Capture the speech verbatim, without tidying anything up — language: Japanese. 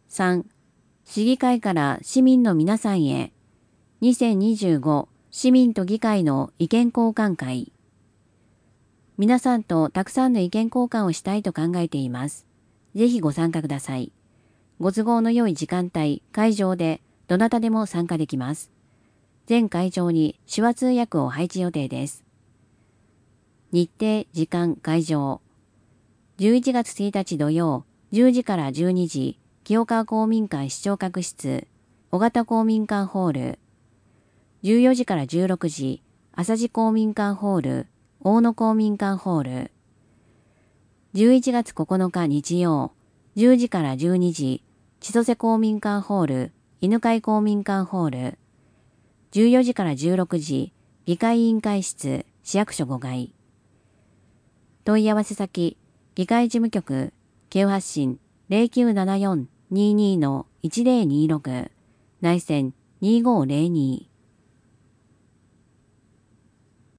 さん、市議会から市民の皆さんへ、にせんにじゅうご市民と議会の意見交換会。皆さんとたくさんの意見交換をしたいと考えています。ぜひご参加ください。ご都合の良い時間帯、会場でどなたでも参加できます。全会場に手話通訳を配置予定です。日程、時間、会場。じゅういちがつついたち土曜、じゅうじからじゅうにじ、清川公民館視聴覚室、小型公民館ホール。じゅうよじからじゅうろくじ、朝地公民館ホール、大野公民館ホール。じゅういちがつここのか日曜、じゅうじからじゅうにじ、千歳公民館ホール、犬飼公民館ホール。じゅうよじからじゅうろくじ、議会委員会室、市役所ごかい。問い合わせ先、議会事務局、京発信 ゼロきゅうななよんにーにーのいちゼロにーろく、内線にーごーゼロに。